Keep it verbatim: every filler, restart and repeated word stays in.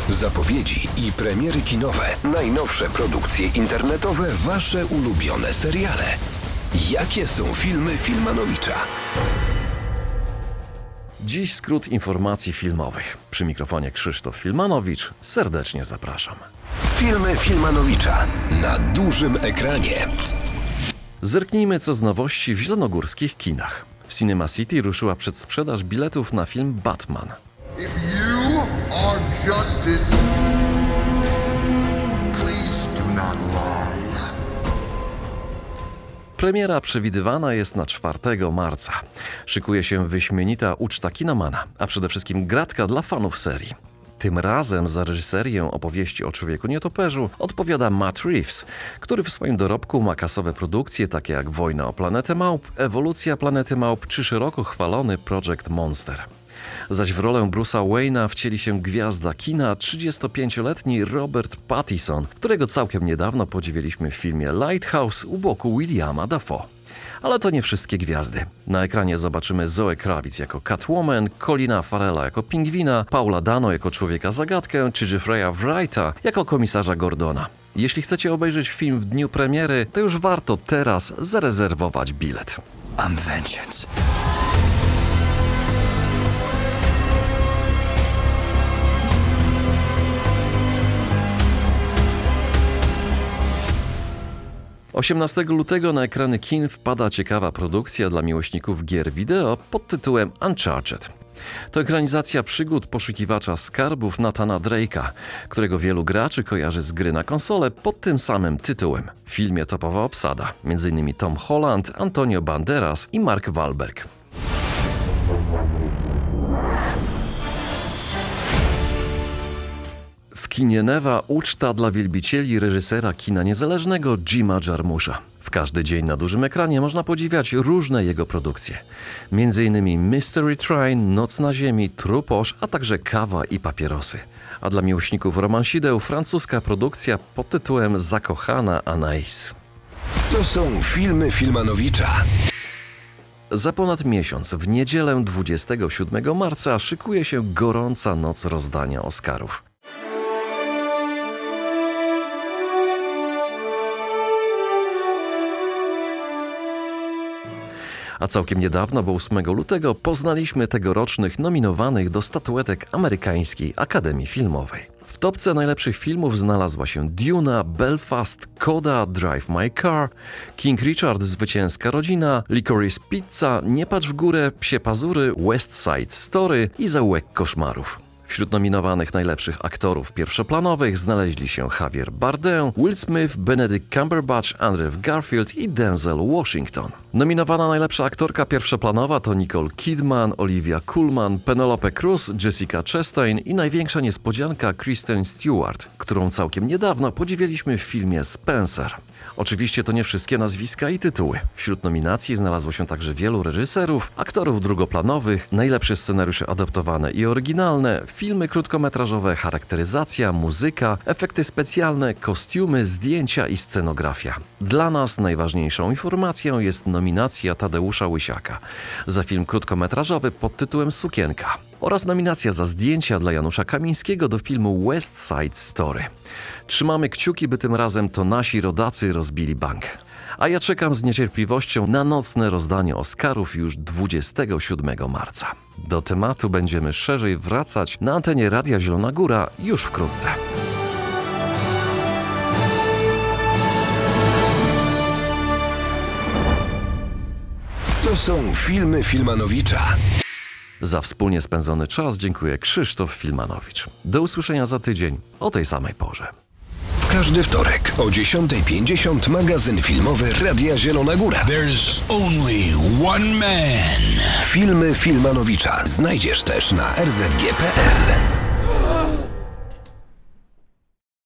Zapowiedzi i premiery kinowe, najnowsze produkcje internetowe, wasze ulubione seriale. Jakie są filmy Filmanowicza? Dziś skrót informacji filmowych. Przy mikrofonie Krzysztof Filmanowicz. Serdecznie zapraszam. Filmy Filmanowicza na dużym ekranie. Zerknijmy, co z nowości w zielonogórskich kinach. W Cinema City ruszyła przedsprzedaż biletów na film Batman. If you are justice, please do not lie. Premiera przewidywana jest na czwartego marca. Szykuje się wyśmienita uczta kinomana, a przede wszystkim gratka dla fanów serii. Tym razem za reżyserię opowieści o Człowieku Nietoperzu odpowiada Matt Reeves, który w swoim dorobku ma kasowe produkcje takie jak Wojna o planetę małp, Ewolucja planety małp czy szeroko chwalony Project Monster. Zaś w rolę Bruce'a Wayne'a wcieli się gwiazda kina, trzydziestopięcioletni Robert Pattinson, którego całkiem niedawno podziwialiśmy w filmie Lighthouse u boku Williama Dafoe. Ale to nie wszystkie gwiazdy. Na ekranie zobaczymy Zoe Kravitz jako Catwoman, Colina Farrella jako Pingwina, Paula Dano jako Człowieka-zagadkę czy Jeffrey'a Wrighta jako komisarza Gordona. Jeśli chcecie obejrzeć film w dniu premiery, to już warto teraz zarezerwować bilet. I'm vengeance. osiemnastego lutego na ekrany kin wpada ciekawa produkcja dla miłośników gier wideo pod tytułem Uncharted. To ekranizacja przygód poszukiwacza skarbów Nathana Drake'a, którego wielu graczy kojarzy z gry na konsolę pod tym samym tytułem. W filmie topowa obsada, między innymi Tom Holland, Antonio Banderas i Mark Wahlberg. W kinie Neva uczta dla wielbicieli reżysera kina niezależnego Jima Jarmusza. W każdy dzień na dużym ekranie można podziwiać różne jego produkcje. Między innymi Mystery Train, Noc na ziemi, Truposz, a także Kawa i papierosy. A dla miłośników romansideł francuska produkcja pod tytułem Zakochana Anaïs. To są filmy Filmanowicza. Za ponad miesiąc, w niedzielę dwudziestego siódmego marca, szykuje się gorąca noc rozdania Oscarów. A całkiem niedawno, bo ósmego lutego, poznaliśmy tegorocznych nominowanych do statuetek Amerykańskiej Akademii Filmowej. W topce najlepszych filmów znalazła się Duna, Belfast, Coda, Drive My Car, King Richard, Zwycięska rodzina, Licorice Pizza, Nie patrz w górę, Psie pazury, West Side Story i Zaułek koszmarów. Wśród nominowanych najlepszych aktorów pierwszoplanowych znaleźli się Javier Bardem, Will Smith, Benedict Cumberbatch, Andrew Garfield i Denzel Washington. Nominowana najlepsza aktorka pierwszoplanowa to Nicole Kidman, Olivia Colman, Penelope Cruz, Jessica Chastain i największa niespodzianka Kristen Stewart, którą całkiem niedawno podziwialiśmy w filmie Spencer. Oczywiście to nie wszystkie nazwiska i tytuły. Wśród nominacji znalazło się także wielu reżyserów, aktorów drugoplanowych, najlepsze scenariusze adaptowane i oryginalne, filmy krótkometrażowe, charakteryzacja, muzyka, efekty specjalne, kostiumy, zdjęcia i scenografia. Dla nas najważniejszą informacją jest nominacja Tadeusza Łysiaka za film krótkometrażowy pod tytułem Sukienka oraz nominacja za zdjęcia dla Janusza Kamińskiego do filmu West Side Story. Trzymamy kciuki, by tym razem to nasi rodacy rozbili bank. A ja czekam z niecierpliwością na nocne rozdanie Oscarów już dwudziestego siódmego marca. Do tematu będziemy szerzej wracać na antenie Radia Zielona Góra już wkrótce. To są filmy Filmanowicza. Za wspólnie spędzony czas dziękuję Krzysztof Filmanowicz. Do usłyszenia za tydzień o tej samej porze. W każdy wtorek o dziesiąta pięćdziesiąt magazyn filmowy Radia Zielona Góra. There's only one man. Filmy Filmanowicza znajdziesz też na r z g kropka p l.